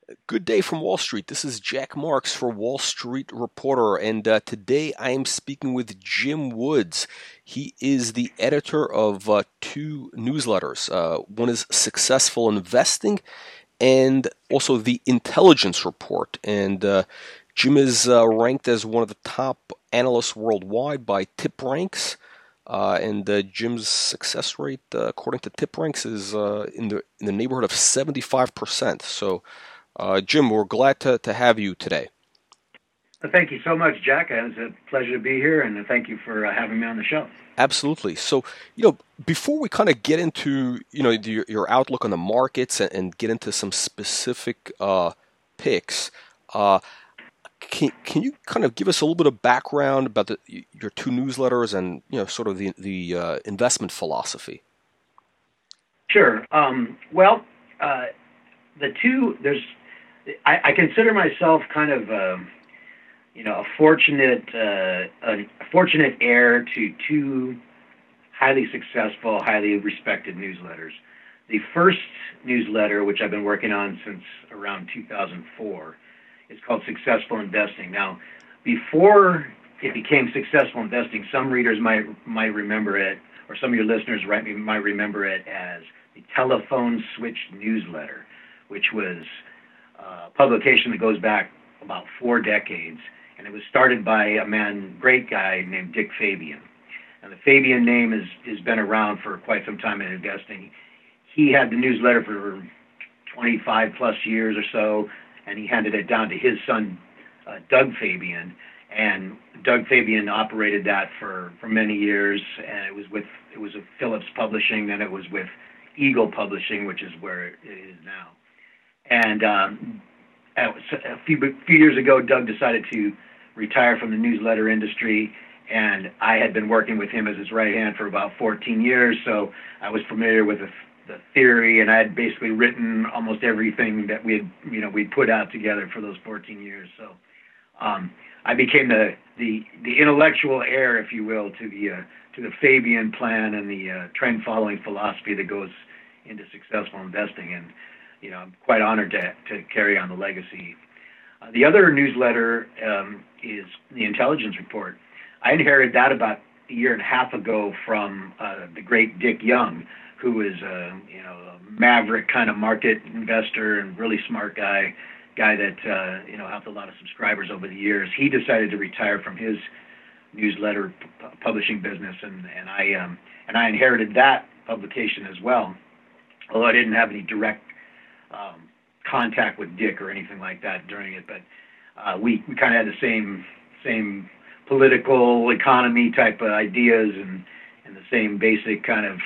Good day from Wall Street. This is Jack Marks for Wall Street Reporter, and today I am speaking with Jim Woods. He is the editor of two newsletters. One is Successful Investing, and also the Intelligence Report. And Jim is ranked as one of the top analysts worldwide by TipRanks. And Jim's success rate, according to TipRanks, is in the neighborhood of 75%. So, Jim, we're glad to have you today. Thank you so much, Jack. It's a pleasure to be here, and thank you for having me on the show. Absolutely. So, before we kind of get into, your outlook on the markets and get into some specific picks, can you kind of give us a little bit of background about your two newsletters and, sort of the investment philosophy? Sure. The two, I consider myself kind of, a fortunate heir to two highly successful, highly respected newsletters. The first newsletter, which I've been working on since around 2004, is called Successful Investing. Now, before it became Successful Investing, some readers might remember it, or some of your listeners might remember it as the Telephone Switch Newsletter, which was a publication that goes back about 4 decades, and it was started by a great guy named Dick Fabian. And the Fabian name has been around for quite some time in investing. He had the newsletter for 25 plus years or so, and he handed it down to his son, Doug Fabian. And Doug Fabian operated that for many years, and it was with Phillips Publishing, then it was with Eagle Publishing, which is where it is now. And a few years ago, Doug decided to retire from the newsletter industry, and I had been working with him as his right hand for about 14 years, so I was familiar with the theory, and I had basically written almost everything that we'd put out together for those 14 years. So I became the intellectual heir, if you will, to the Fabian plan and the trend following philosophy that goes into successful investing, and I'm quite honored to carry on the legacy. The other newsletter is the Intelligence Report. I inherited that about a year and a half ago from the great Dick Young, who is a maverick kind of market investor and really smart guy that helped a lot of subscribers over the years. He decided to retire from his newsletter publishing business, and I inherited that publication as well, although I didn't have any direct contact with Dick or anything like that during it, but we kind of had the same political economy type of ideas and the same basic kind of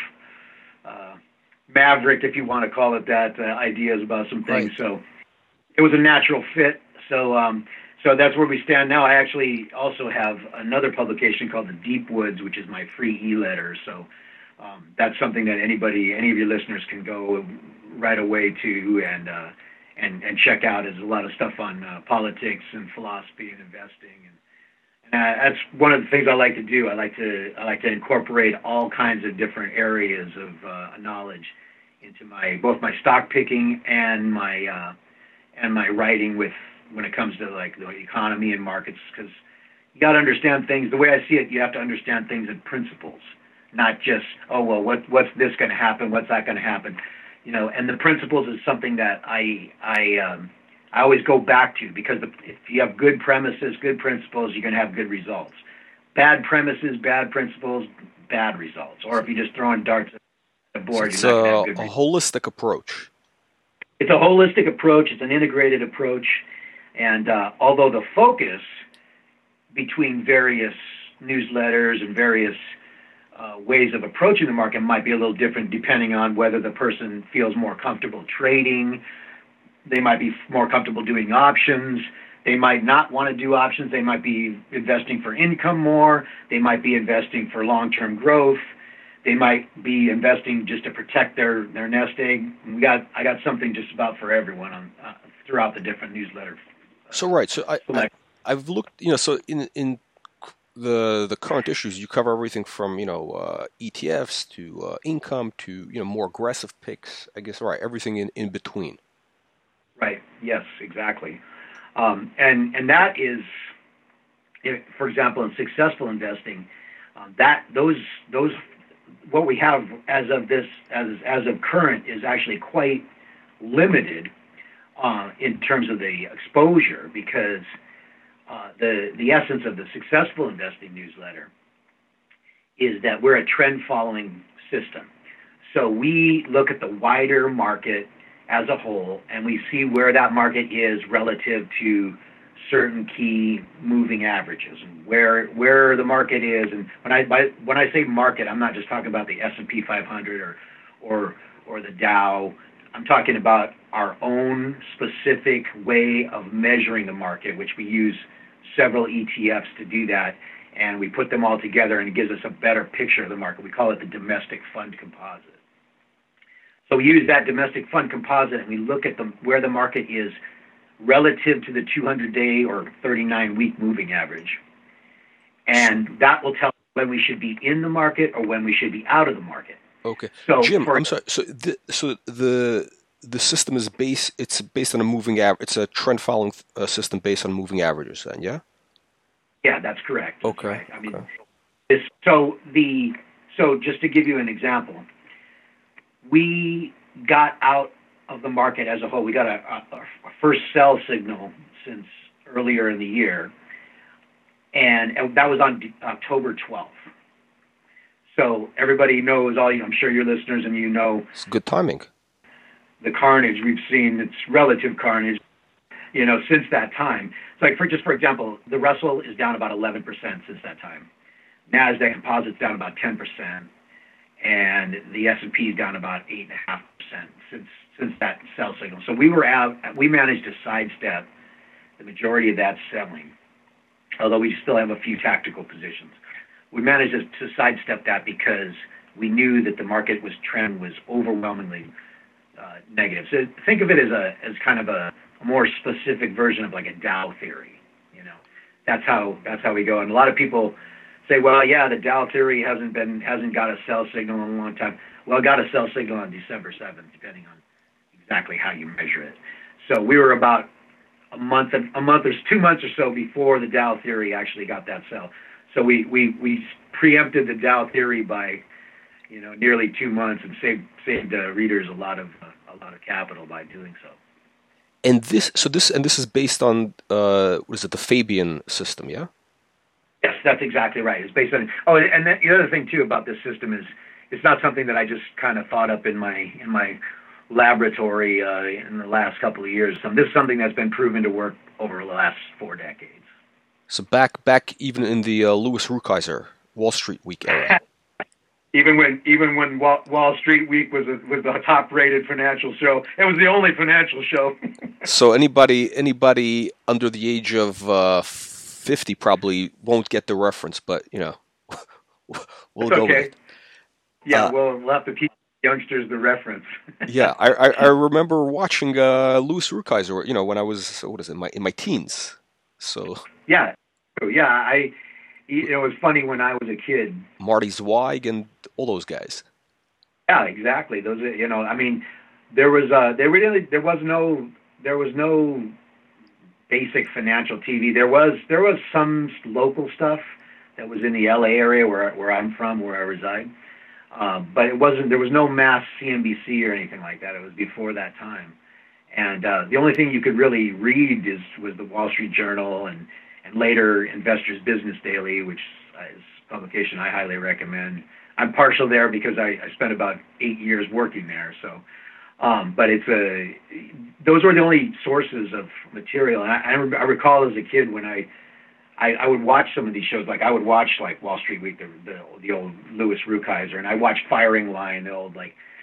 maverick, if you want to call it that, ideas about some things. Right. So it was a natural fit. So that's where we stand now. I actually also have another publication called The Deep Woods, which is my free e-letter. So that's something that any of your listeners can go right away to and check out. There's a lot of stuff on politics and philosophy and investing, and that's one of the things I like to do. I like to incorporate all kinds of different areas of knowledge into both my stock picking and my writing when it comes to like the economy and markets, because you got to understand things. The way I see it, you have to understand things in principles, not just what's this going to happen, what's that going to happen. And the principles is something that I always go back to, because if you have good premises, good principles, you're going to have good results. Bad premises, bad principles, bad results. Or if you're just throwing darts at the board, It's you're not going to have good a results. holistic approach. It's a holistic approach. It's an integrated approach. And although the focus between various newsletters and various ways of approaching the market might be a little different depending on whether the person feels more comfortable trading. They might be more comfortable doing options. They might not want to do options. They might be investing for income more. They might be investing for long-term growth. They might be investing just to protect their nest egg. I got something just about for everyone throughout the different newsletter. So right. So I've looked. So in the current issues, you cover everything from ETFs to income to more aggressive picks. I guess everything in between. Right. Yes, exactly. And that is, for example, in successful investing, that those what we have as of this as of current is actually quite limited in terms of the exposure, because the essence of the successful investing newsletter is that we're a trend following system. So we look at the wider market as a whole, and we see where that market is relative to certain key moving averages, and where the market is. And when I say market, I'm not just talking about the S&P 500 or the Dow. I'm talking about our own specific way of measuring the market, which we use several ETFs to do that, and we put them all together, and it gives us a better picture of the market. We call it the domestic fund composite. So we use that domestic fund composite, and we look at where the market is relative to the 200-day or 39-week moving average. And that will tell us when we should be in the market or when we should be out of the market. Okay. So Jim, I'm sorry. So the system is based on a moving average. It's a trend following system based on moving averages then, yeah? Yeah, that's correct. That's okay. Right. I mean, okay. So just to give you an example, we got out of the market as a whole. We got a first sell signal since earlier in the year, and that was on October 12th. So everybody knows, I'm sure your listeners and you know. It's good timing. The carnage we've seen, it's relative carnage, since that time. It's like, for example, the Russell is down about 11% since that time. NASDAQ Composite's down about 10%. And the S&P is down about 8.5% since that sell signal. So we managed to sidestep the majority of that selling, although we still have a few tactical positions. We managed to sidestep that because we knew that the market trend was overwhelmingly negative. So think of it as kind of a more specific version of like a Dow theory. That's how we go. And a lot of people say, well, yeah, the Dow theory hasn't got a sell signal in a long time. Well, it got a sell signal on December 7th, depending on exactly how you measure it. So we were about a month or 2 months or so before the Dow theory actually got that sell. So we preempted the Dow theory by nearly 2 months and saved readers a lot of capital by doing so. And this is based on what is it, the Fabian system, yeah? Yes, that's exactly right. It's based on and the other thing too about this system is it's not something that I just kind of thought up in my laboratory in the last couple of years. This is something that's been proven to work over the last 4 decades. So back even in the Louis Rukeyser Wall Street Week era. Even when Wall Street Week was the top-rated financial show, it was the only financial show. So anybody under the age of 50 probably won't get the reference, but we'll go with it. Yeah, we'll have to teach youngsters the reference. Yeah, I remember watching Louis Rukeyser, when I was in my teens. So yeah. It was funny when I was a kid. Marty Zweig and all those guys. Yeah, exactly. Those there was no basic financial TV. There was some local stuff that was in the LA area where I'm from, where I reside. But there was no mass CNBC or anything like that. It was before that time. And the only thing you could really read was the Wall Street Journal and later Investors Business Daily, which is a publication I highly recommend. I'm partial there because I spent about 8 years working there. So, but those were the only sources of material. And I recall as a kid when I would watch some of these shows, like I would watch like Wall Street Week, the old Louis Rukeyser, and I watched Firing Line, the old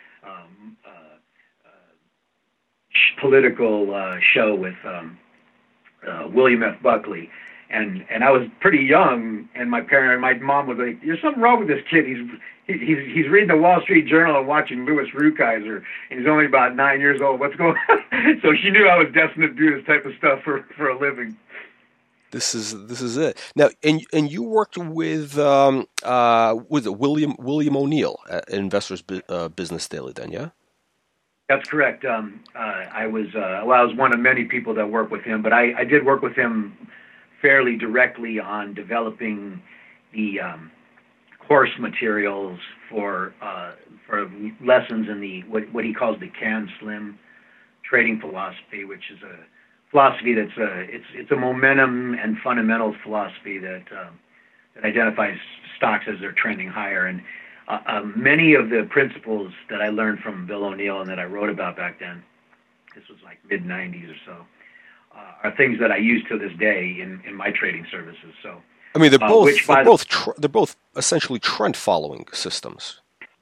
political show with William F. Buckley. And I was pretty young, and my mom was like, "There's something wrong with this kid. He's reading the Wall Street Journal and watching Louis Rukeyser, and he's only about 9 years old. What's going on?" So she knew I was destined to do this type of stuff for a living. This is it. Now, and you worked with William O'Neill at Investors Business Daily, then, yeah? That's correct. I was one of many people that worked with him, but I did work with him fairly directly on developing the course materials for lessons in the what he calls the CAN SLIM trading philosophy, which is a philosophy it's a momentum and fundamentals philosophy that identifies stocks as they're trending higher. And many of the principles that I learned from Bill O'Neill and that I wrote about back then, this was like mid '90s or so, are things that I use to this day in my trading services. So, I mean, they're both essentially trend following systems.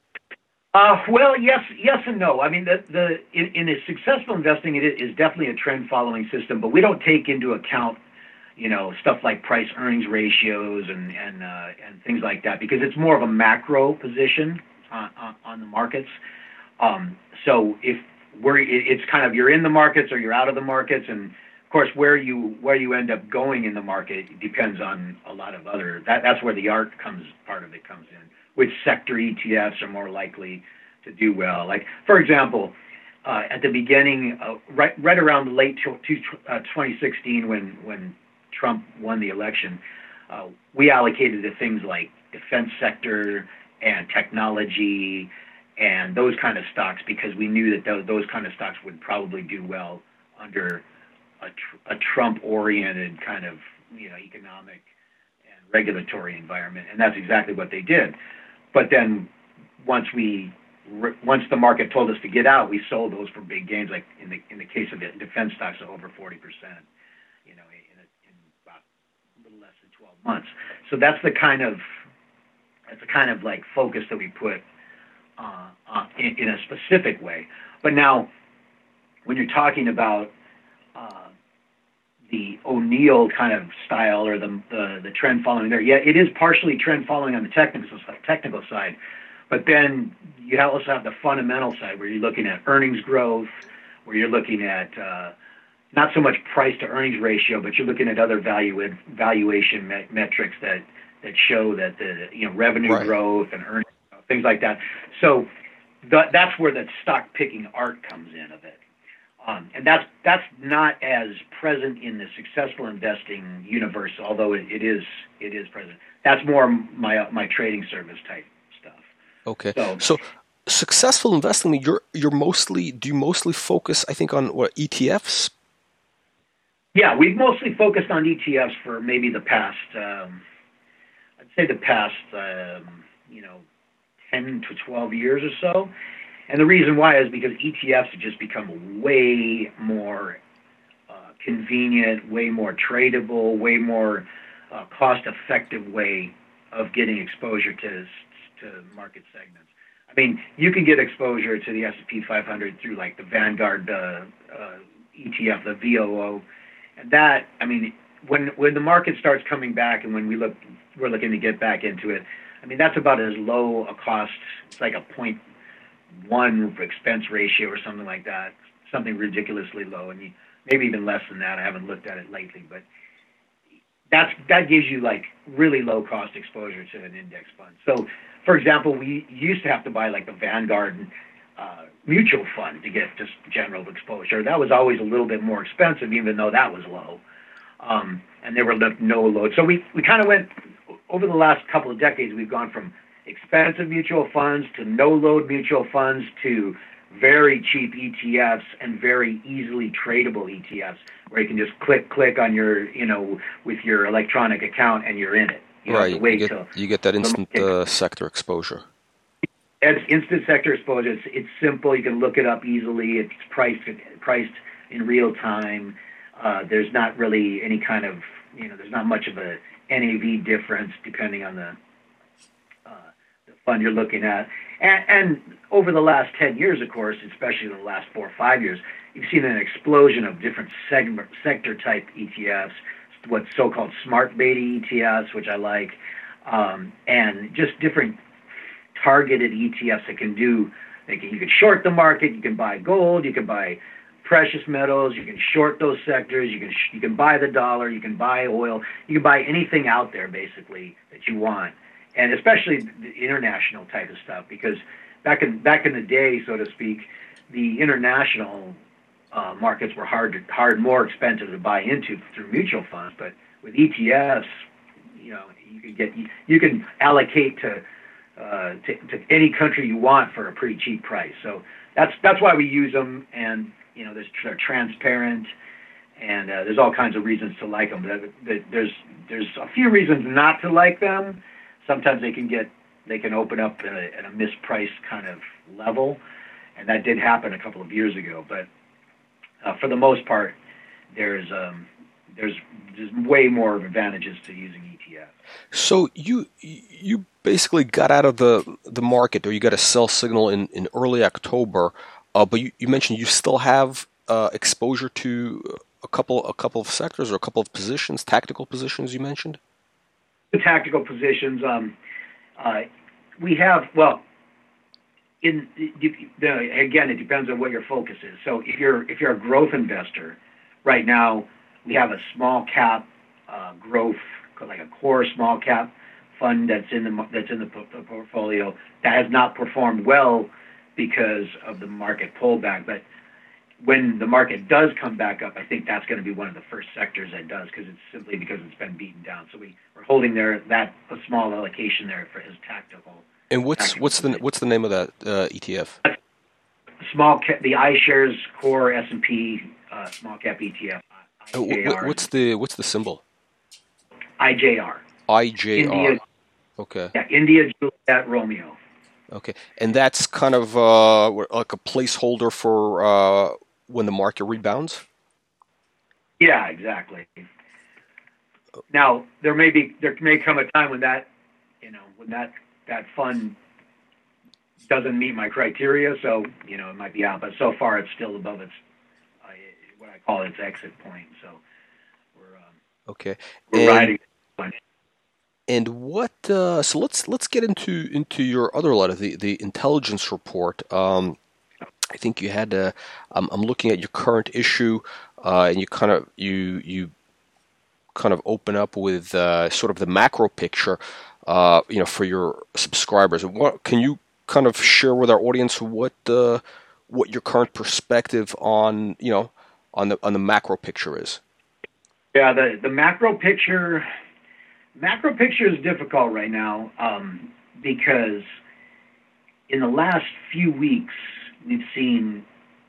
Well, yes and no. I mean, in a successful investing, it is definitely a trend following system, but we don't take into account, stuff like price earnings ratios and things like that, because it's more of a macro position on the markets. So it's kind of, you're in the markets or you're out of the markets, and of course where you end up going in the market depends on a lot of other. That's where the part of it comes in. Which sector ETFs are more likely to do well? Like, for example, at the beginning, right around the late 2016, when Trump won the election, we allocated to things like defense sector and technology and those kind of stocks, because we knew that those kind of stocks would probably do well under a Trump-oriented kind of economic and regulatory environment, and that's exactly what they did. But then once the market told us to get out, we sold those for big gains, like in the case of defense stocks, over 40%, in about a little less than 12 months. So that's the kind of like focus that we put in a specific way. But now, when you're talking about the O'Neill kind of style, or the trend following there, yeah, it is partially trend following on the technical side, but then you also have the fundamental side, where you're looking at earnings growth, where you're looking at not so much price to earnings ratio, but you're looking at other valuation metrics that show that the revenue growth and earnings, things like that. So that's where the stock picking art comes in of it. And that's not as present in the successful investing universe, although it is present. That's more my trading service type stuff. Okay. So successful investing, do you mostly focus, I think, on what, ETFs? Yeah, we've mostly focused on ETFs for maybe the past, I'd say the past 10 to 12 years or so. And the reason why is because ETFs have just become a way more convenient, way more tradable, way more cost-effective way of getting exposure to market segments. I mean, you can get exposure to the S&P 500 through like the Vanguard ETF, the VOO, and that. I mean, when the market starts coming back, and when we're looking to get back into it. I mean, that's about as low a cost. It's like a 0.1 expense ratio or something like that, something ridiculously low, and maybe even less than that. I haven't looked at it lately, but that gives you like really low cost exposure to an index fund. So, for example, we used to have to buy like the Vanguard mutual fund to get just general exposure. That was always a little bit more expensive, even though that was low, and there were no load. So we kind of went over the last couple of decades. We've gone from expensive mutual funds to no-load mutual funds to very cheap ETFs and very easily tradable ETFs, where you can just click on your, with your electronic account, and you're in it. Right. You get that instant sector exposure. It's instant sector exposure. It's simple. You can look it up easily. It's priced in real time. There's not really any kind of, there's not much of a NAV difference depending on the fund you're looking at. And over the last 10 years, of course, especially the last 4 or 5 years, you've seen an explosion of different sector type ETFs, what's so-called smart beta ETFs, which I like, and just different targeted ETFs that can do. You can short the market. You can buy gold. You can buy precious metals. You can short those sectors. You can buy the dollar. You can buy oil. You can buy anything out there basically that you want, and especially the international type of stuff, because back in the day, so to speak, the international markets were more expensive to buy into through mutual funds, but with ETFs, you can allocate to any country you want for a pretty cheap price. So that's why we use them, and they're transparent, and there's all kinds of reasons to like them. There's a few reasons not to like them. Sometimes they can open up at a mispriced kind of level, and that did happen a couple of years ago. But for the most part, there's way more advantages to using ETF. So you basically got out of the market, or you got a sell signal in early October, but you mentioned you still have exposure to a couple of sectors or a couple of positions, tactical positions you mentioned? The tactical positions, we have, again, it depends on what your focus is. So if you're a growth investor, right now we have a small cap growth, like a core small cap fund that's in the portfolio that has not performed well because of the market pullback. But when the market does come back up, I think that's going to be one of the first sectors that does, because it's been beaten down. So we're holding a small allocation there as tactical. And what's the name of that ETF? Small cap, the iShares Core S&P small cap ETF. What's the symbol? IJR. IJR. India, okay. Yeah, India Juliet Romeo. Okay, and that's kind of like a placeholder for when the market rebounds? Yeah, exactly. Now there may come a time when that fund doesn't meet my criteria, so it might be out. But so far, it's still above its what I call its exit point. So we're riding. And what? So let's get into your other letter, the intelligence report. I think you had. I'm looking at your current issue, and you kind of open up with sort of the macro picture, for your subscribers. What can you kind of share with our audience what your current perspective on the macro picture is? Yeah, the macro picture. Macro picture is difficult right now because in the last few weeks we've seen,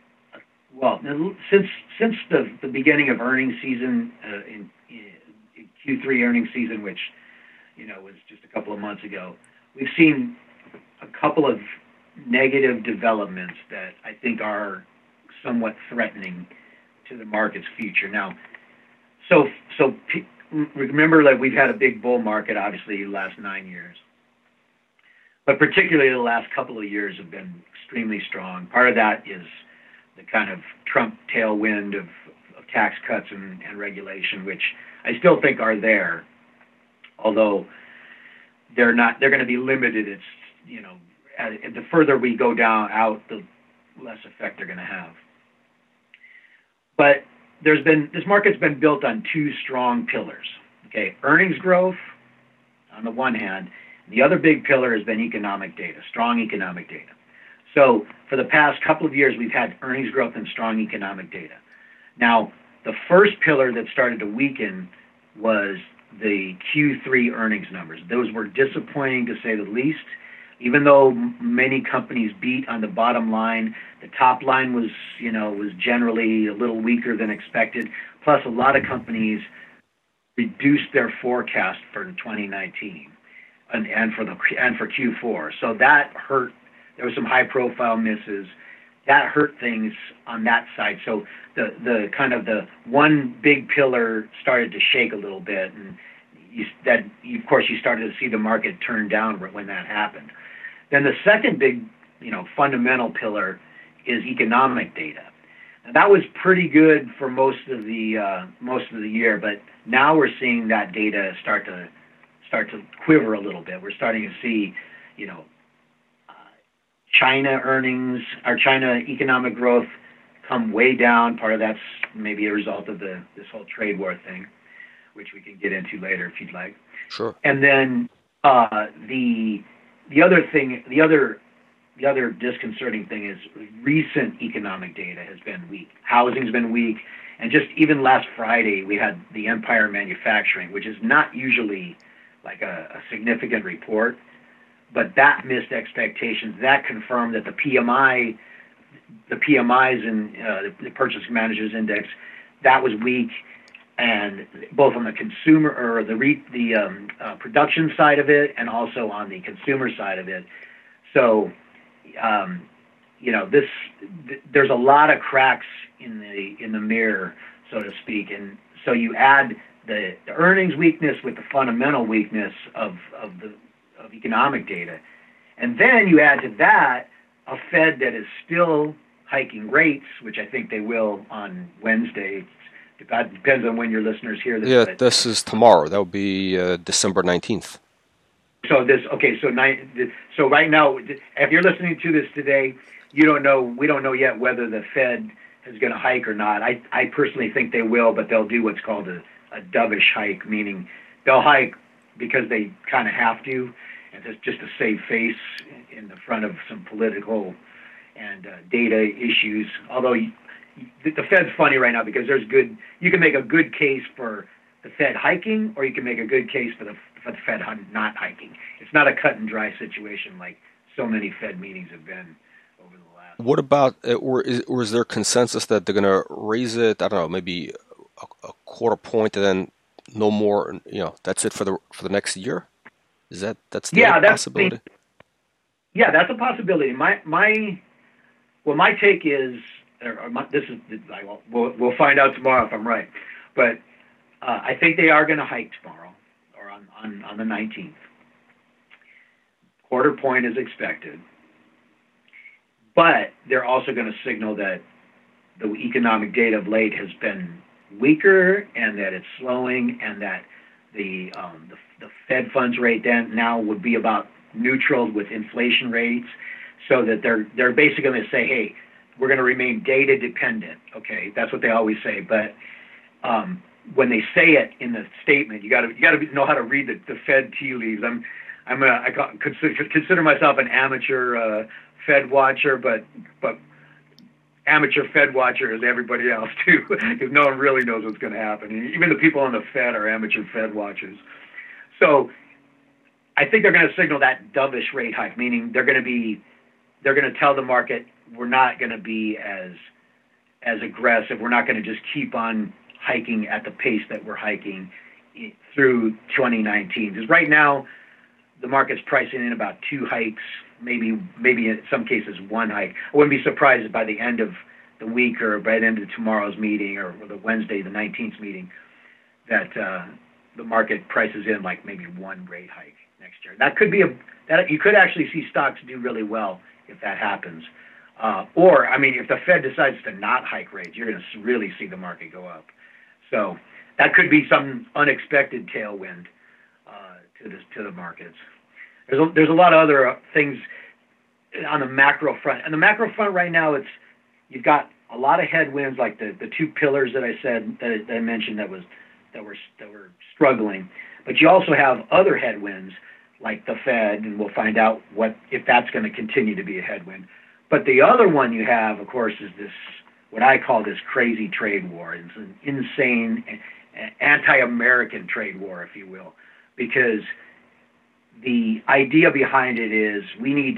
since the beginning of earnings season in Q3 earnings season, which was just a couple of months ago, we've seen a couple of negative developments that I think are somewhat threatening to the market's future. Now, so remember that we've had a big bull market, obviously, the last 9 years. But particularly the last couple of years have been extremely strong. Part of that is the kind of Trump tailwind of tax cuts and regulation, which I still think are there, although they're going to be limited. It's, the further we go out, the less effect they're going to have. But this market's been built on two strong pillars. Okay, earnings growth on the one hand, the other big pillar has been economic data, strong economic data. So for the past couple of years, we've had earnings growth and strong economic data. Now, the first pillar that started to weaken was the Q3 earnings numbers. Those were disappointing, to say the least. Even though many companies beat on the bottom line, the top line was generally a little weaker than expected. Plus, a lot of companies reduced their forecast for 2019 and for Q4. So that hurt. There were some high-profile misses. That hurt things on that side. So the kind of the one big pillar started to shake a little bit, and of course you started to see the market turn down when that happened. Then the second big, fundamental pillar is economic data. Now, that was pretty good for most of the year, but now we're seeing that data start to quiver a little bit. We're starting to see, China earnings, our China economic growth come way down. Part of that's maybe a result of this whole trade war thing, which we can get into later if you'd like. Sure. And then the other the other disconcerting thing is recent economic data has been weak. Housing's been weak. And just even last Friday, we had the Empire Manufacturing, which is not usually like a significant report, but that missed expectations. That confirmed that the PMIs and the Purchasing Managers Index, that was weak, and both on the consumer or the production side of it, and also on the consumer side of it. So, there's a lot of cracks in the mirror, so to speak, and so you add the earnings weakness with the fundamental weakness of economic data, and then you add to that a Fed that is still hiking rates, which I think they will on Wednesday. It depends on when your listeners hear this. Yeah, this is tomorrow. That would be December 19th. So right now, if you're listening to this today, we don't know yet whether the Fed is going to hike or not. I personally think they will, but they'll do what's called a dovish hike, meaning they'll hike because they kind of have to, and just to save face in the front of some political and data issues. Although the Fed's funny right now because you can make a good case for the Fed hiking, or you can make a good case for the Fed not hiking. It's not a cut and dry situation like so many Fed meetings have been over the last. What about, or is there consensus that they're going to raise it? I don't know, maybe a quarter point, and then no more. That's it for the next year. That's the possibility? That's a possibility. My take is, we'll find out tomorrow if I'm right, but I think they are going to hike tomorrow or on the 19th. Quarter point is expected, but they're also going to signal that the economic data of late has been weaker and that it's slowing, and that the Fed funds rate then now would be about neutral with inflation rates, so that they're basically going to say, hey, we're going to remain data dependent. Okay, that's what they always say, but when they say it in the statement, you got to know how to read the Fed tea leaves. I consider myself an amateur Fed watcher, but amateur Fed watcher is everybody else too, because no one really knows what's going to happen. Even the people on the Fed are amateur Fed watchers. So I think they're going to signal that dovish rate hike, meaning they're going to tell the market we're not going to be as aggressive. We're not going to just keep on hiking at the pace that we're hiking through 2019. Because right now, the market's pricing in about 2 hikes, maybe in some cases 1 hike. I wouldn't be surprised if by the end of the week or by the end of tomorrow's meeting or the Wednesday, the 19th meeting, that the market prices in like maybe 1 rate hike next year. That could be you could actually see stocks do really well if that happens. If the Fed decides to not hike rates, you're going to really see the market go up. So that could be some unexpected tailwind to the markets. There's a lot of other things on the macro front. On the macro front right now, you've got a lot of headwinds, like the 2 pillars that I mentioned that were struggling. But you also have other headwinds like the Fed, and we'll find out if that's going to continue to be a headwind. But the other one you have, of course, is this, what I call this crazy trade war. It's an insane, anti-American trade war, if you will, because the idea behind it is we need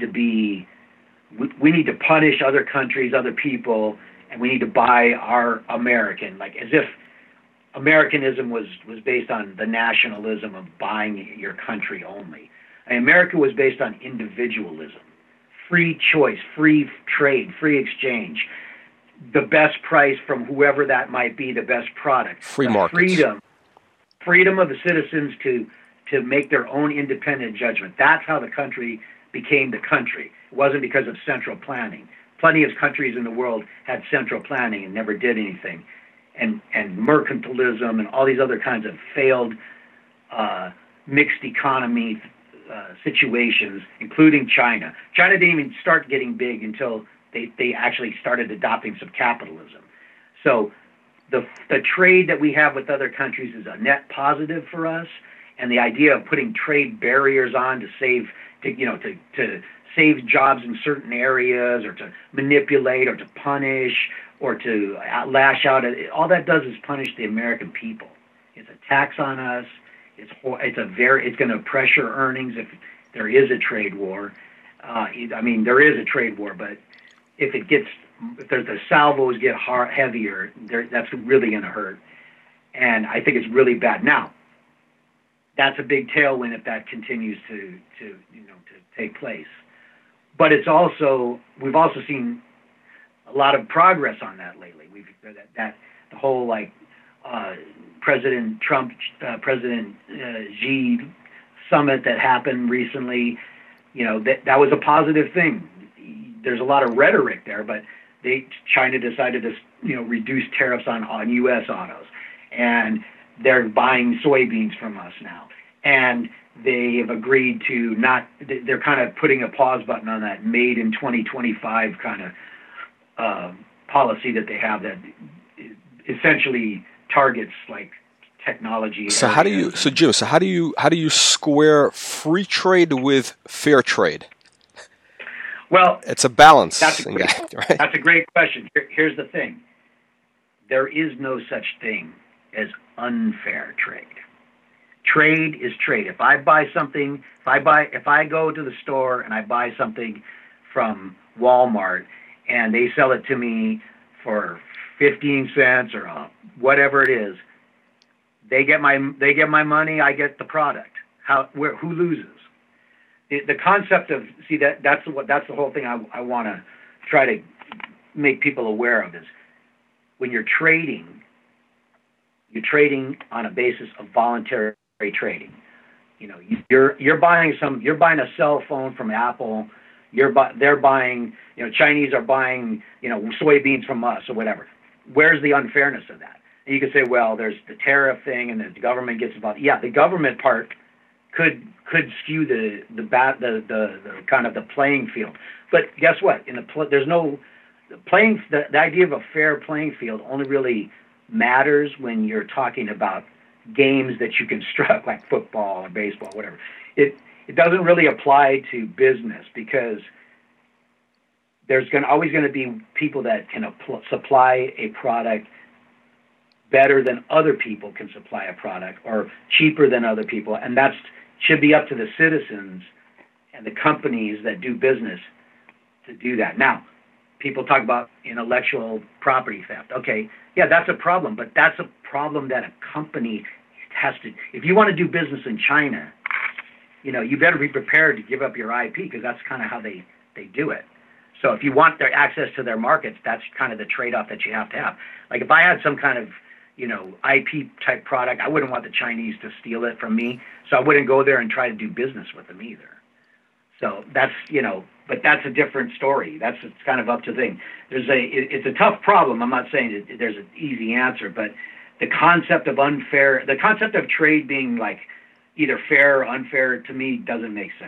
to punish other countries, other people, and we need to buy our American, like as if Americanism was based on the nationalism of buying your country only. America was based on individualism, free choice, free trade, free exchange, the best price from whoever that might be, the best product. Free markets. Freedom of the citizens to make their own independent judgment. That's how the country became the country. It wasn't because of central planning. Plenty of countries in the world had central planning and never did anything. And mercantilism and all these other kinds of failed mixed economy situations, including China. China didn't even start getting big until they actually started adopting some capitalism. So the trade that we have with other countries is a net positive for us, and the idea of putting trade barriers on to save to save jobs in certain areas, or to manipulate, or to punish, or to lash out. All that does is punish the American people. It's a tax on us. It's going to pressure earnings if there is a trade war. There is a trade war, but if the salvos get heavier, that's really going to hurt. And I think it's really bad. Now, that's a big tailwind if that continues to take place. But we've also seen a lot of progress on that lately. The whole President Trump, President Xi summit that happened recently, that was a positive thing. There's a lot of rhetoric there, but China decided to reduce tariffs on U.S. autos, and they're buying soybeans from us now, and they have agreed to not. They're kind of putting a pause button on that made in 2025 kind of policy that they have that essentially targets like technology. So Jim? So how do you square free trade with fair trade? Well, it's a balance. That's a great question. Here's the thing: there is no such thing as unfair trade. Trade is trade. If I buy something, if I go to the store and I buy something from Walmart and they sell it to me for 15 cents or whatever it is, they get my money, I get the product. Who loses? The concept of that's the whole thing I want to try to make people aware of is when you're trading on a basis of voluntary trading. You're buying a cell phone from Apple. They're buying, Chinese are buying, soybeans from us or whatever. Where's the unfairness of that? And you could say, well, there's the tariff thing, and the government gets involved. Yeah, the government part could skew the kind of the playing field. But guess what? The idea of a fair playing field only really matters when you're talking about games that you construct, like football or baseball, whatever. It doesn't really apply to business because there's always going to be people that can supply a product better than other people can supply a product, or cheaper than other people, and that should be up to the citizens and the companies that do business to do that. Now, people talk about intellectual property theft. Okay, yeah, that's a problem, but that's a problem that a company has to. If you want to do business in China, you better be prepared to give up your IP, because that's kind of how they do it. So if you want their access to their markets, that's kind of the trade-off that you have to have. Like if I had some kind of IP type product, I wouldn't want the Chinese to steal it from me, so I wouldn't go there and try to do business with them either. So that's but that's a different story. It's kind of up to thing. It's a tough problem. I'm not saying that there's an easy answer, but the concept of trade being like either fair or unfair, to me, doesn't make sense.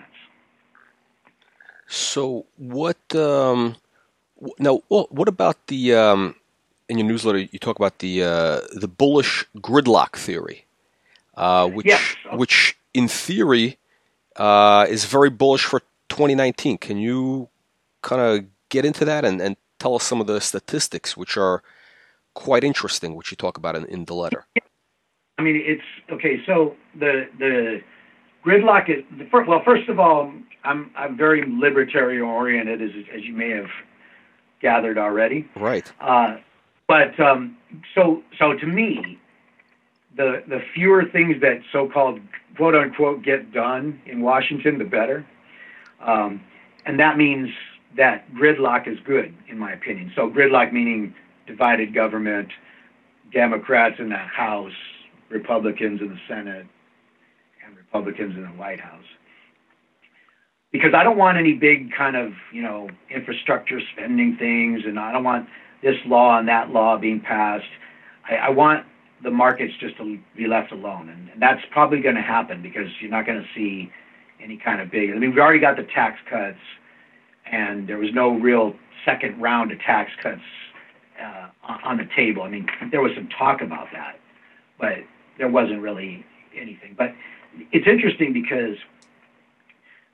So what? Now, what about the? In your newsletter, you talk about the bullish gridlock theory, which in theory is very bullish for 2019. Can you kind of get into that and tell us some of the statistics, which are quite interesting, which you talk about in the letter? I mean, it's okay. So the gridlock is first of all, I'm very libertarian oriented, as you may have gathered already. Right. But so to me, the fewer things that so-called quote unquote get done in Washington, the better. And that means that gridlock is good, in my opinion. So gridlock meaning divided government, Democrats in the House, Republicans in the Senate, and Republicans in the White House. Because I don't want any big kind of, infrastructure spending things, and I don't want this law and that law being passed. I want the markets just to be left alone. And that's probably going to happen because you're not going to see any kind of big... we've already got the tax cuts, and there was no real second round of tax cuts on the table. There was some talk about that, but there wasn't really anything. But it's interesting because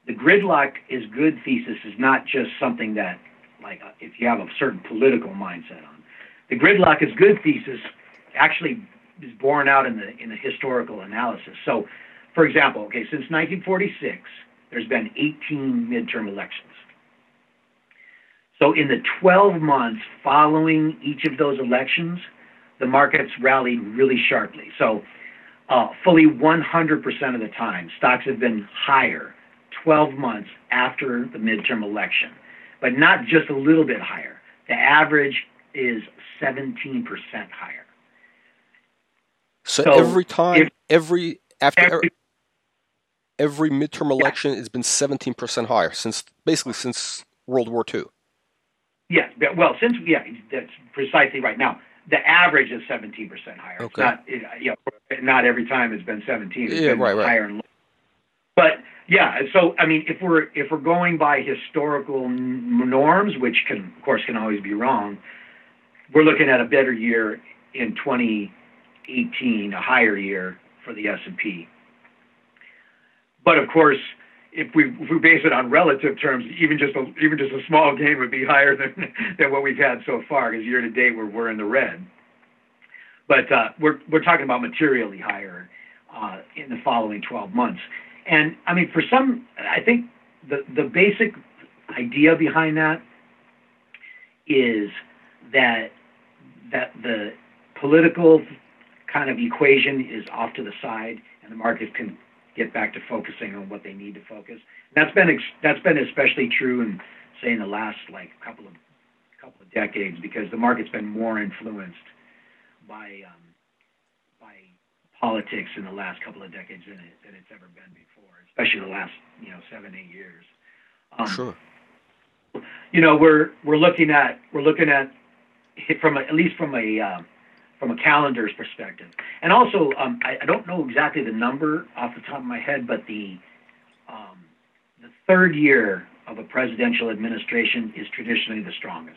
the gridlock is good thesis is not just something that, like, if you have a certain political mindset on. The gridlock is good thesis actually is borne out in the historical analysis. So, for example, okay, since 1946, there's been 18 midterm elections. So in the 12 months following each of those elections, the markets rallied really sharply. So fully 100% of the time, stocks have been higher 12 months after the midterm election, but not just a little bit higher. The average is 17% higher. So every time, every midterm election has been 17% higher since World War II. Yeah, well, that's precisely right. Now, the average is 17% higher. Okay. It's not every time it's been 17. It's been right. Higher and lower. But yeah, so I mean, if we're going by historical norms, which can always be wrong, we're looking at a better year in 2018, a higher year for the S&P. But of course, if we base it on relative terms, even just a small gain would be higher than what we've had so far, because year to date we're in the red. But we're talking about materially higher in the following 12 months. And I mean, for some, I think the basic idea behind that is that the political kind of equation is off to the side, and the market can get back to focusing on what they need to focus. And that's been especially true in, say, in the last couple of decades, because the market's been more influenced by politics in the last couple of decades than it's ever been before, especially the last 7-8 years. Sure. We're looking at at least from a calendar's perspective. And also, I don't know exactly the number off the top of my head, but the third year of a presidential administration is traditionally the strongest.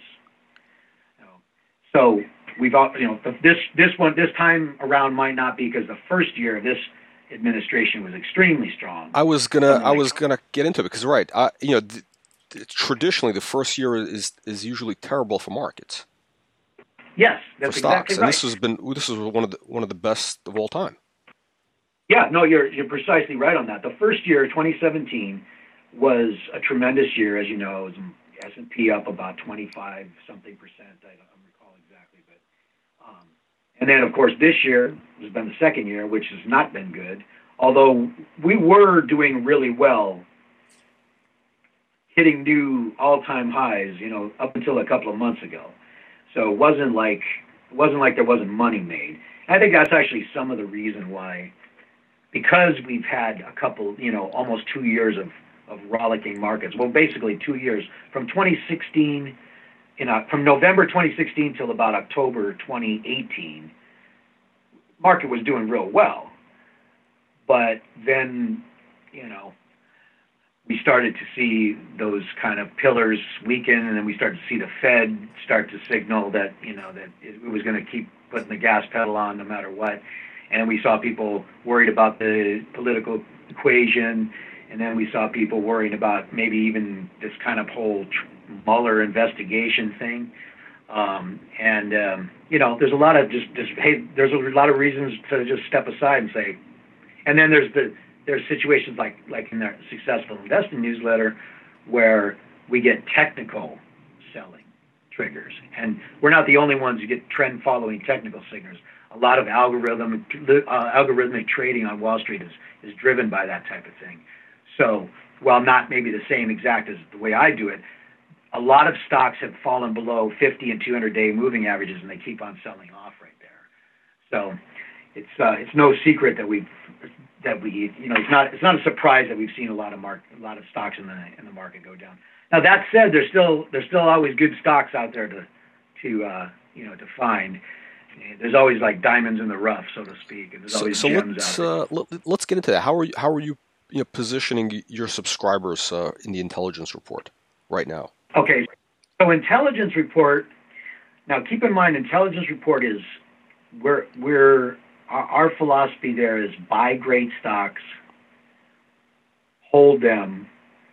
So we've this time around might not be, because the first year of this administration was extremely strong. I was gonna get into it because traditionally the first year is usually terrible for markets. Yes, that's for stocks, exactly right. And this was one of the best of all time. Yeah, no, you're precisely right on that. The first year, 2017, was a tremendous year, as you know. It was S&P up about 25 something percent. I don't recall exactly, but and then of course this year has been the second year, which has not been good. Although we were doing really well, hitting new all-time highs, up until a couple of months ago. So it wasn't like there wasn't money made. I think that's actually some of the reason why, because we've had a couple, almost 2 years of rollicking markets. Well, basically 2 years from 2016, from November 2016 till about October 2018, market was doing real well. But then, we started to see those kind of pillars weaken, and then we started to see the Fed start to signal that, that it was going to keep putting the gas pedal on no matter what. And we saw people worried about the political equation, and then we saw people worried about maybe even this kind of whole Mueller investigation thing. There's a lot of there's a lot of reasons to just step aside and say, and then there's situations like in our Successful Investing newsletter where we get technical selling triggers, and we're not the only ones who get trend following technical signals. A lot of algorithmic trading on Wall Street is driven by that type of thing. So while not maybe the same exact as the way I do it, a lot of stocks have fallen below 50 and 200-day moving averages, and they keep on selling off right there. So it's no secret that it's not a surprise that we've seen a lot of stocks in the market go down. Now that said, there's still always good stocks out there to find. There's always like diamonds in the rough, so to speak, and there's always gems out there. Let's get into that. How are you positioning your subscribers in the intelligence report right now? Okay, so intelligence report. Now keep in mind, intelligence report is our philosophy there is buy great stocks, hold them,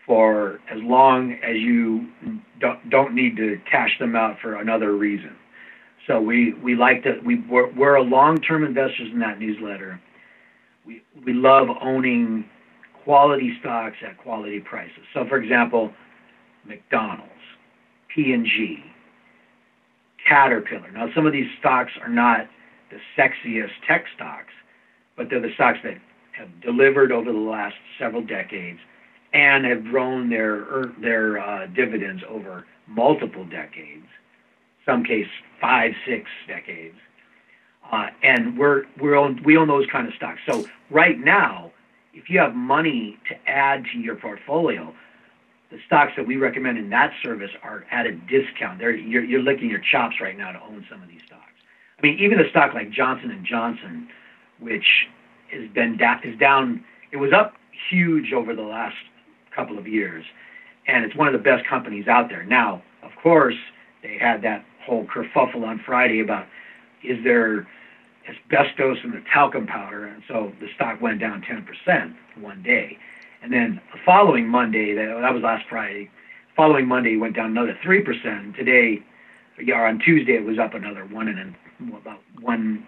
for as long as you don't need to cash them out for another reason. So we like to we're a long-term investors in that newsletter. We love owning quality stocks at quality prices. So for example, McDonald's, P&G, Caterpillar. Now some of these stocks are not the sexiest tech stocks, but they're the stocks that have delivered over the last several decades and have grown their dividends over multiple decades, some case 5, 6 decades, and we own those kind of stocks. So right now, if you have money to add to your portfolio, the stocks that we recommend in that service are at a discount. You're licking your chops right now to own some of these stocks. I mean, even a stock like Johnson & Johnson, which is down. It was up huge over the last couple of years, and it's one of the best companies out there. Now, of course, they had that whole kerfuffle on Friday about is there asbestos in the talcum powder, and so the stock went down 10% one day. And then the following Monday, that was last Friday, following Monday it went down another 3%. And today, on Tuesday, it was up another 2%.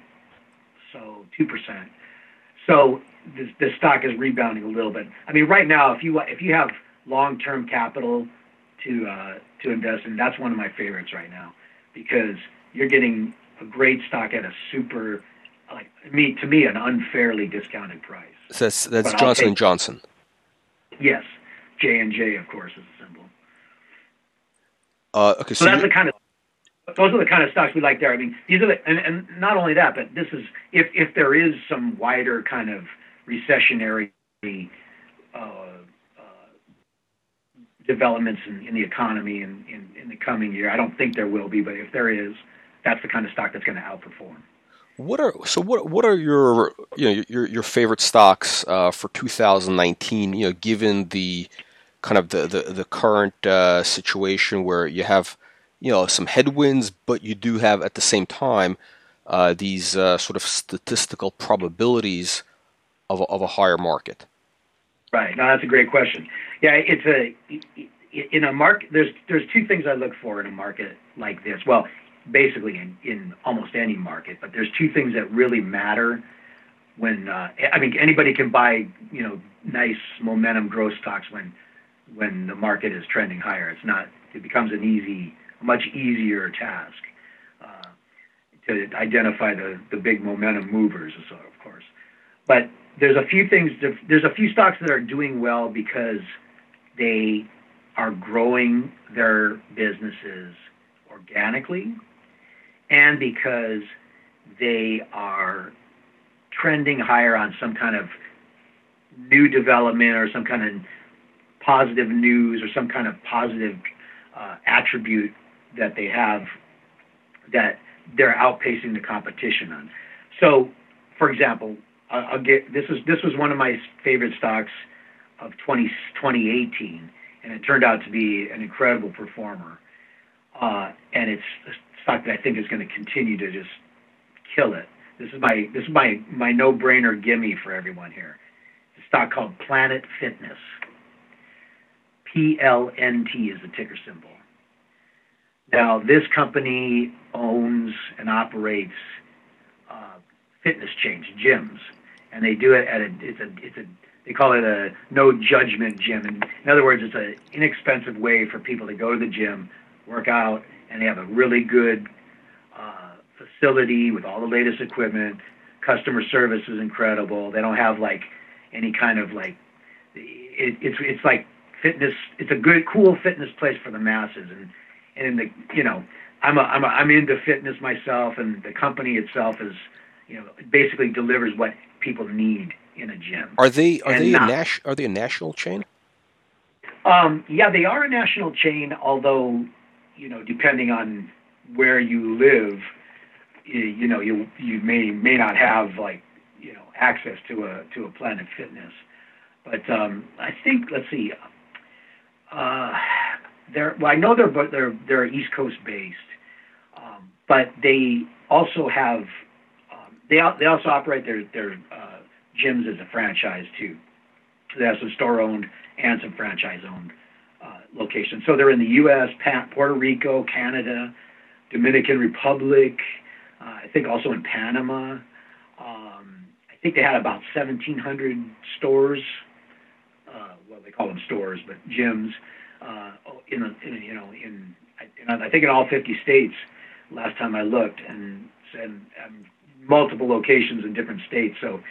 So the stock is rebounding a little bit. I mean, right now, if you have long-term capital to invest in, that's one of my favorites right now, because you're getting a great stock at a super, to me, an unfairly discounted price. So that's Johnson & Johnson. Yes, J&J, of course, is a symbol. Okay, so that's those are the kind of stocks we like there. I mean, these are and not only that, but this is if there is some wider kind of recessionary developments in the economy in the coming year. I don't think there will be, but if there is, that's the kind of stock that's going to outperform. What are your favorite stocks for 2019? Given the kind of the current situation where you have some headwinds, but you do have at the same time these sort of statistical probabilities of a higher market. Right. No, that's a great question. Yeah, in a market. There's two things I look for in a market like this. Well, basically in almost any market, but there's two things that really matter when anybody can buy nice momentum growth stocks when the market is trending higher. It becomes a much easier task to identify the big momentum movers, of course. But there's a few stocks that are doing well because they are growing their businesses organically, and because they are trending higher on some kind of new development or some kind of positive news or some kind of positive attribute that they have that they're outpacing the competition on. So, for example, this was one of my favorite stocks of 2018, and it turned out to be an incredible performer. And it's a stock that I think is going to continue to just kill it. This is my no-brainer gimme for everyone here. It's a stock called Planet Fitness. PLNT is the ticker symbol. Now, this company owns and operates fitness chains, gyms, and they do it they call it a no judgment gym. And in other words, it's an inexpensive way for people to go to the gym, work out, and they have a really good facility with all the latest equipment. Customer service is incredible. They don't have any kind of it's like fitness. It's a good, cool fitness place for the masses. And I'm into fitness myself, and the company itself is basically delivers what people need in a gym. Are they a national chain? Yeah, they are a national chain, although depending on where you live, you may not have access to a Planet Fitness. But I think, let's see, I know they're East Coast based, but they also have they also operate their gyms as a franchise too. They have some store-owned and some franchise-owned locations. So they're in the U.S., Puerto Rico, Canada, Dominican Republic, I think also in Panama. I think they had about 1,700 stores. Well, they call them stores, but gyms. I think in all 50 states. Last time I looked, and multiple locations in different states. So,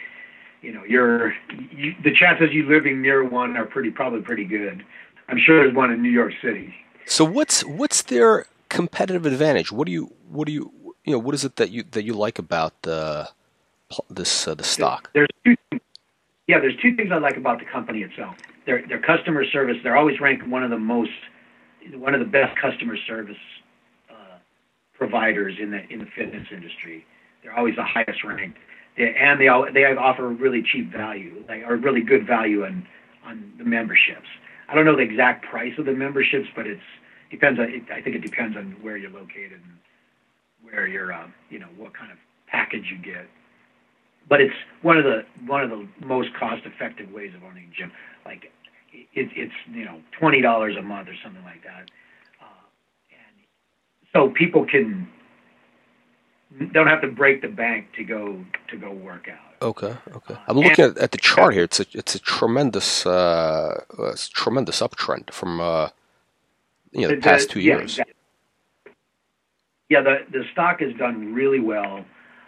the chances you living near one are probably pretty good. I'm sure there's one in New York City. So what's their competitive advantage? What is it that you like about the stock? There's two things I like about the company itself. Their customer service. They're always ranked one of the best customer service providers in the fitness industry. They're always the highest ranked, and they offer really cheap value, or really good value on the memberships. I don't know the exact price of the memberships, but I think it depends on where you're located and where you're, what kind of package you get. But it's one of the most cost-effective ways of owning a gym. Like it's $20 a month or something like that, and so people don't have to break the bank to go work out. Okay. I'm looking at the chart here. It's a tremendous uptrend from the past 2 years. Exactly. Yeah, the stock has done really well.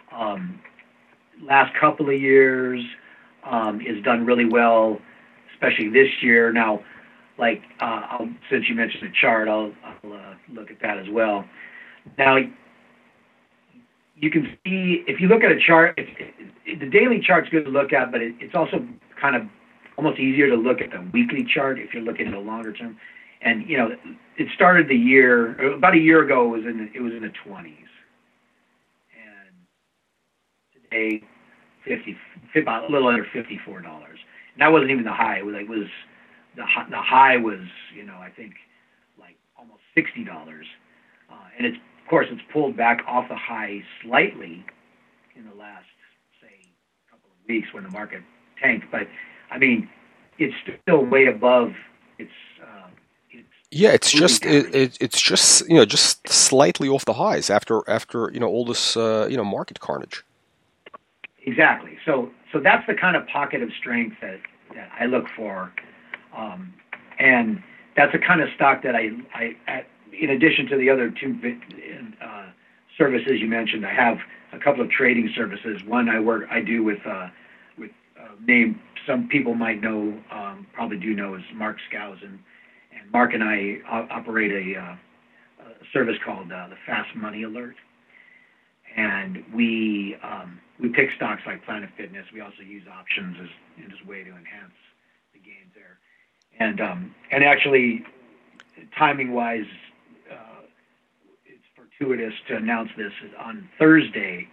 Last couple of years has done really well, especially this year. Now, since you mentioned the chart, I'll look at that as well. Now, you can see, if you look at a chart, the daily chart's good to look at, but it's also kind of almost easier to look at the weekly chart if you're looking at a longer term. And it started the year about a year ago. It was in the 20s, and today, about a little under $54. And that wasn't even the high. The high was I think like almost $60, and it's. Of course, it's pulled back off the high slightly in the last, say, couple of weeks when the market tanked. But I mean, it's still way above its. It's just slightly off the highs after all this market carnage. Exactly. So that's the kind of pocket of strength that I look for, and that's the kind of stock that I in addition to the other two services you mentioned, I have a couple of trading services. One I do with name some people might know, probably do know, is Mark Skousen. And Mark and I operate a service called the Fast Money Alert. And we pick stocks like Planet Fitness. We also use options as a way to enhance the gains there. And actually, timing-wise, it's fortuitous to announce this on Thursday.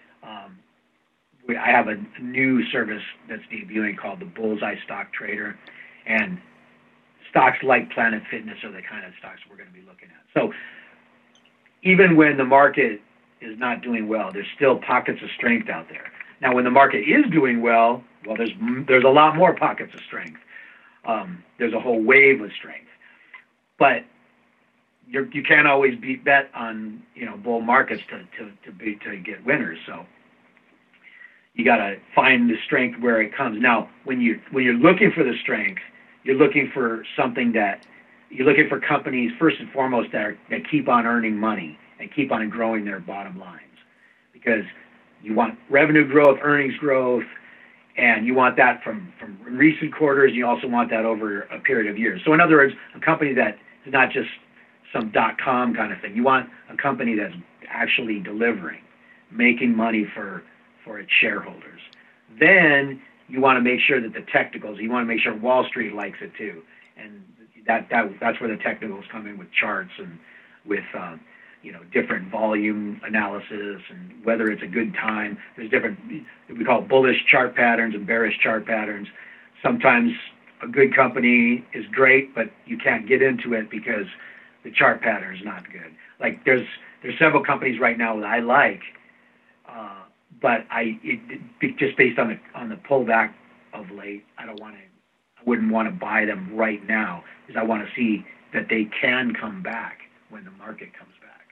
I have a new service that's debuting called the Bullseye Stock Trader, and stocks like Planet Fitness are the kind of stocks we're going to be looking at. So even when the market is not doing well, there's still pockets of strength out there. Now, when the market is doing well, there's a lot more pockets of strength. There's a whole wave of strength, but you can't always bet on bull markets to get winners. So you got to find the strength where it comes. Now, when you're looking for the strength, you're looking for you're looking for companies first and foremost that keep on earning money and keep on growing their bottom lines, because you want revenue growth, earnings growth, and you want that from recent quarters. You also want that over a period of years. So in other words, a company that is not just some .com kind of thing. You want a company that's actually delivering, making money for its shareholders. Then you want to make sure that the technicals, you want to make sure Wall Street likes it too. And that's where the technicals come in with charts and with different volume analysis and whether it's a good time. There's different, we call it bullish chart patterns and bearish chart patterns. Sometimes a good company is great, but you can't get into it because the chart pattern is not good. Like there's several companies right now that I like, but just based on the pullback of late, I wouldn't want to buy them right now because I want to see that they can come back when the market comes back.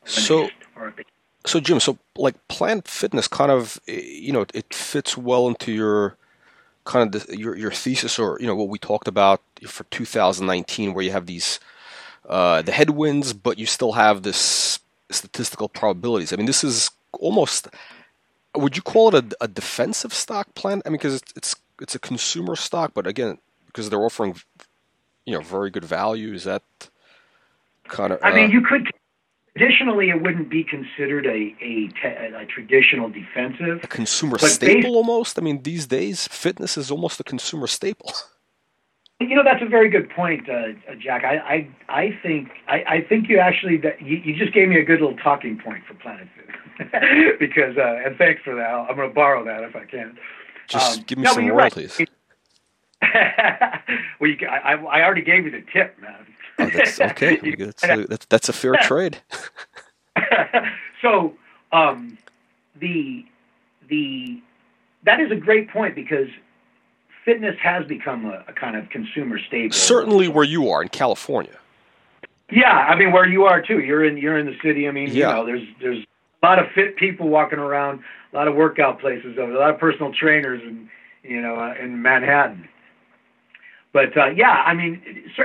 So Jim, so like Planet Fitness kind of, it fits well into your kind of your thesis, or what we talked about for 2019, where you have these the headwinds, but you still have this statistical probabilities. I mean, this is almost, would you call it a defensive stock plan? I mean, because it's a consumer stock, but again, because they're offering very good value. Is that kind of? I mean, you could. Traditionally, it wouldn't be considered a traditional defensive. A consumer staple almost? I mean, these days, fitness is almost a consumer staple. That's a very good point, Jack. I think you actually, you just gave me a good little talking point for Planet Fitness. Because, and thanks for that. I'm going to borrow that if I can. Just give me some royalties. Right. Well, I already gave you the tip, man. Oh, that's okay. That's a fair trade. So, that is a great point because fitness has become a kind of consumer staple. Certainly, where you are in California. Yeah, I mean where you are too. You're in the city. I mean, there's a lot of fit people walking around, a lot of workout places, a lot of personal trainers, in Manhattan. But I mean,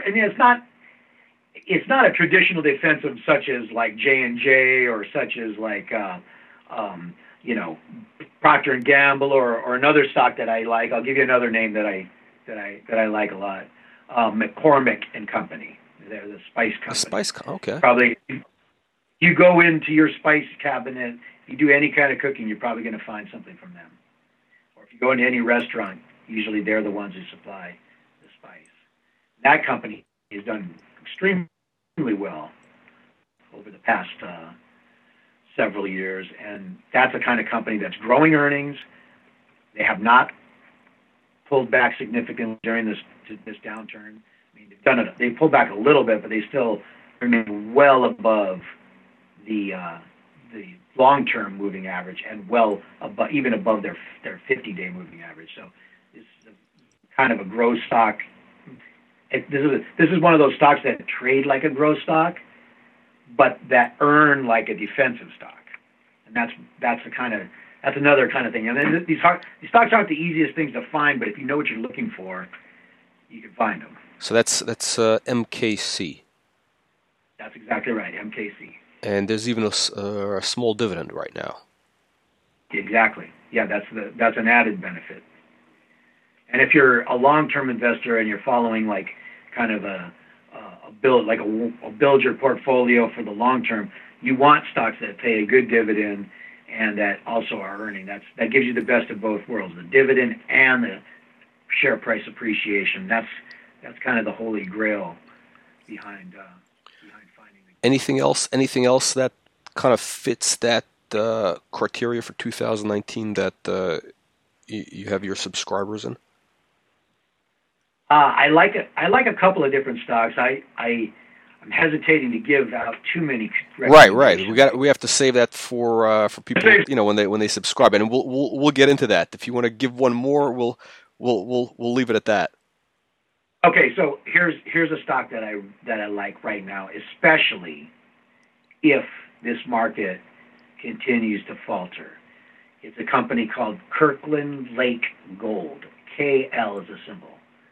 it's not a traditional defensive such as like J&J or such as like Procter and Gamble or another stock that I like. I'll give you another name that I like a lot. McCormick and Company. They're the spice company. Okay. Probably you go into your spice cabinet, if you do any kind of cooking, you're probably going to find something from them. Or if you go into any restaurant, usually they're the ones who supply the spice. That company has done extremely well over the past several years, and that's a kind of company that's growing earnings. They have not pulled back significantly during this downturn. I mean, they pulled back a little bit, but they still remain well above the long-term moving average and even above their 50-day moving average. So this is kind of a growth stock. This is one of those stocks that trade like a growth stock, but that earn like a defensive stock, and that's another kind of thing. And then these stocks aren't the easiest things to find, but if you know what you're looking for, you can find them. So that's MKC. That's exactly right, MKC. And there's even a small dividend right now. Exactly. Yeah, that's an added benefit. And if you're a long-term investor and you're following like kind of a build your portfolio for the long term, you want stocks that pay a good dividend and that also are earning. That gives you the best of both worlds, the dividend and the share price appreciation. That's kind of the holy grail behind finding the. Anything else that kind of fits that criteria for 2019 that you have your subscribers in? I like a couple of different stocks. I'm hesitating to give out too many. Right. We have to save that for people, when they subscribe, and we'll get into that. If you want to give one more, we'll leave it at that. Okay, so here's a stock that I like right now, especially if this market continues to falter. It's a company called Kirkland Lake Gold. KL is a symbol.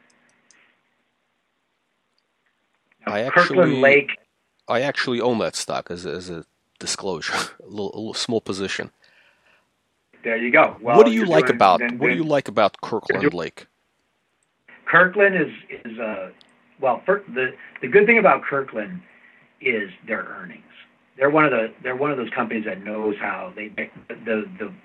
Now, I actually own that stock as a disclosure, a little small position. There you go. Well, what do you like about Kirkland Lake? Kirkland is the good thing about Kirkland is their earnings. They're one of those companies that knows how they the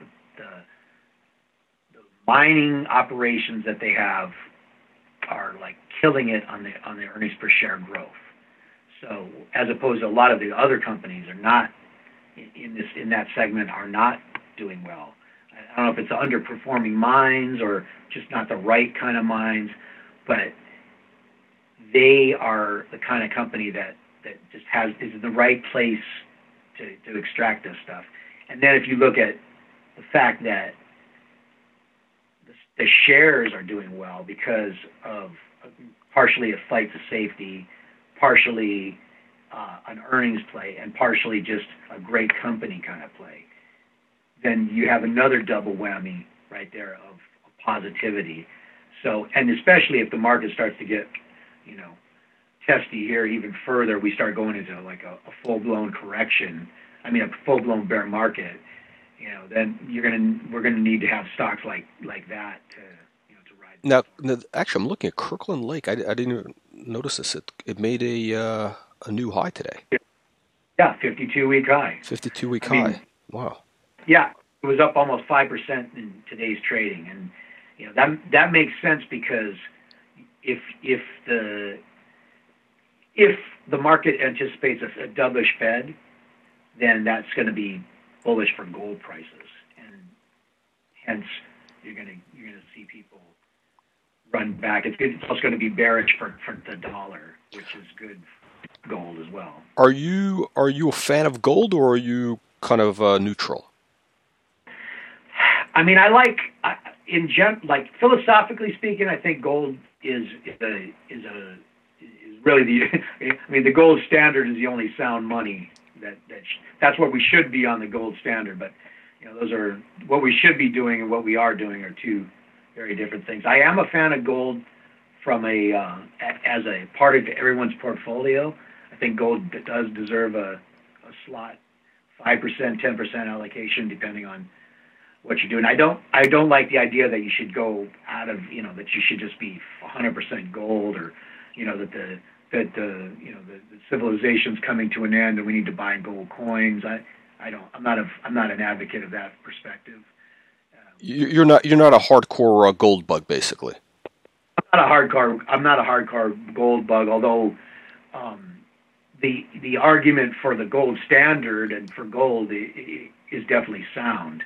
mining operations that they have are like killing it on the earnings per share growth. So as opposed to a lot of the other companies are not in that segment are not doing well. I don't know if it's underperforming mines or just not the right kind of mines, but they are the kind of company that just is in the right place to extract this stuff. And then if you look at the fact that the shares are doing well because of partially a flight to safety, partially an earnings play, and partially just a great company kind of play, then you have another double whammy right there of positivity. So, and especially if the market starts to get, testy here even further, we start going into like a full-blown correction. I mean, a full-blown bear market. Then we're gonna need to have stocks like that to ride. Now, actually, I'm looking at Kirkland Lake. I didn't even notice this. It made a new high today. Yeah, 52-week high. 52-week high. Wow. Yeah, it was up almost 5% in today's trading, and that makes sense because if the market anticipates a dovish Fed, then that's going to be bullish for gold prices, and hence you're going to see people run back. It's also going to be bearish for the dollar, which is good for gold as well. Are you a fan of gold, or are you kind of neutral? I mean, like philosophically speaking, I think gold is really the gold standard is the only sound money. That's what we should be on the gold standard. But those are what we should be doing, and what we are doing are two very different things. I am a fan of gold from as a part of everyone's portfolio. I think gold does deserve a slot, 5%, 10% allocation, depending on what you're doing. I don't like the idea that you should go out of, that you should just be 100% gold, or that the civilization's coming to an end and we need to buy gold coins. I'm not an advocate of that perspective. You're not a hardcore gold bug, basically. I'm not a hardcore gold bug, although the argument for the gold standard and for gold is definitely sound,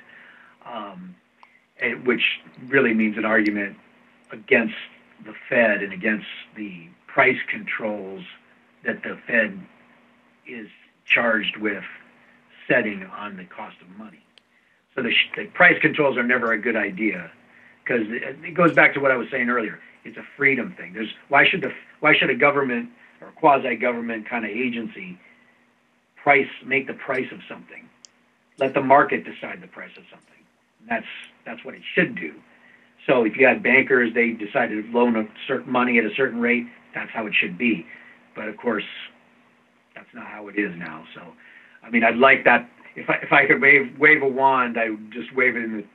which really means an argument against the Fed and against the price controls that the Fed is charged with setting on the cost of money. So the price controls are never a good idea, because it goes back to what I was saying earlier. It's a freedom thing. Why should a government or quasi-government kind of agency make the price of something? Let the market decide the price of something. That's what it should do. So if you had bankers, they decided to loan a certain money at a certain rate, that's how it should be. But of course, that's not how it is now. So, I mean, I'd like that. If I could wave a wand, I would just wave it in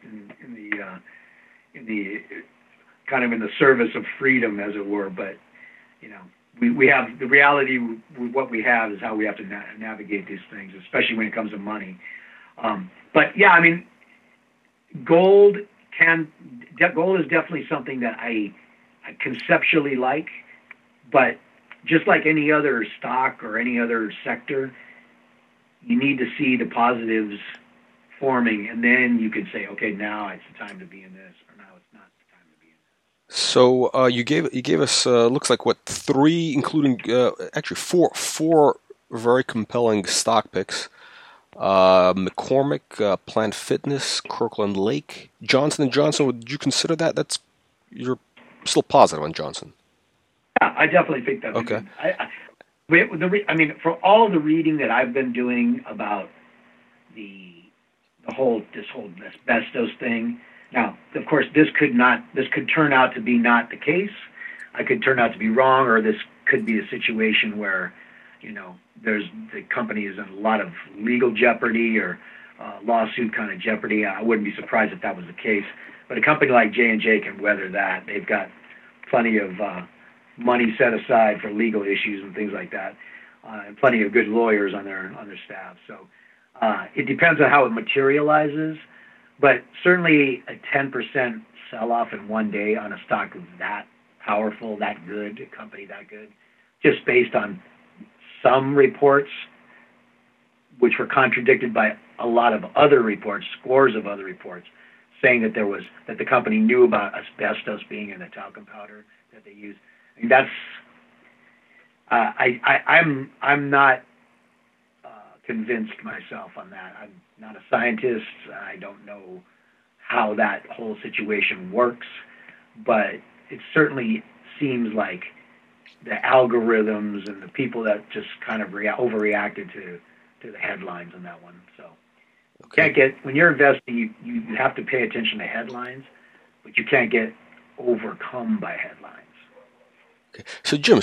the kind of in the service of freedom, as it were. But we have the reality. What we have is how we have to navigate these things, especially when it comes to money. But yeah, I mean, gold is definitely something that I conceptually like, but just like any other stock or any other sector, you need to see the positives forming, and then you can say, okay, now it's the time to be in this, or now it's not the time to be in this. So you gave us looks like three, including actually four very compelling stock picks. McCormick, Planet Fitness, Kirkland Lake, Johnson & Johnson. Would you consider that? You're still positive on Johnson? Yeah, I definitely think that. Okay. I mean, for all of the reading that I've been doing about this whole asbestos thing. Now, of course, this could turn out to be not the case. I could turn out to be wrong, or this could be a situation where, the company is in a lot of legal jeopardy or lawsuit kind of jeopardy. I wouldn't be surprised if that was the case. But a company like J&J can weather that. They've got plenty of money set aside for legal issues and things like that, and plenty of good lawyers on their staff. So it depends on how it materializes. But certainly a 10% sell-off in one day on a stock that powerful, that good, a company that good, just based on some reports, which were contradicted by a lot of other reports, scores of other reports, saying that the company knew about asbestos being in the talcum powder that they use. I mean, that's I'm not convinced myself on that. I'm not a scientist. I don't know how that whole situation works, but it certainly seems like the algorithms and the people that just kind of overreacted to the headlines on that one. So Okay. when you're investing, you have to pay attention to headlines, but you can't get overcome by headlines. Okay. So Jim,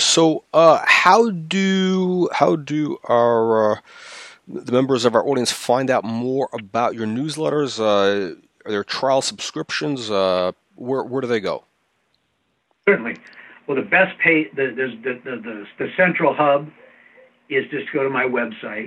how do our the members of our audience find out more about your newsletters? Are there trial subscriptions? Where do they go? Certainly. Well, the best pay the central hub is just go to my website,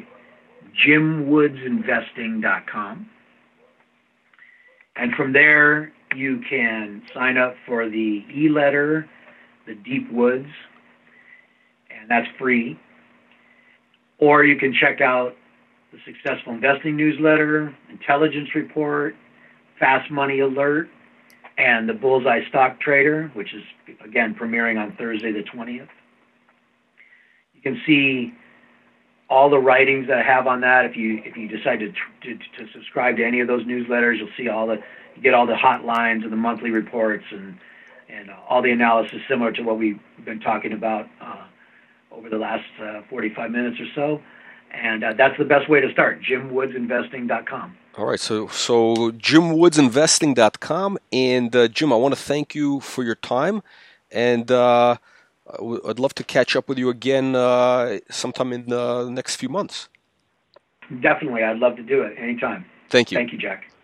jimwoodsinvesting.com, and from there you can sign up for the e-letter, the Deep Woods, and that's free. Or you can check out the Successful Investing newsletter, Intelligence Report, Fast Money Alert, and the Bullseye Stock Trader, which is, again, premiering on Thursday the 20th. You can see all the writings that I have on that. If you decide to subscribe to any of those newsletters, you'll see you get all the hotlines and the monthly reports and all the analysis similar to what we've been talking about over the last 45 minutes or so. And that's the best way to start, jimwoodsinvesting.com. All right, so jimwoodsinvesting.com, and Jim, I want to thank you for your time, and I'd love to catch up with you again sometime in the next few months. Definitely, I'd love to do it anytime. Thank you. Thank you, Jack.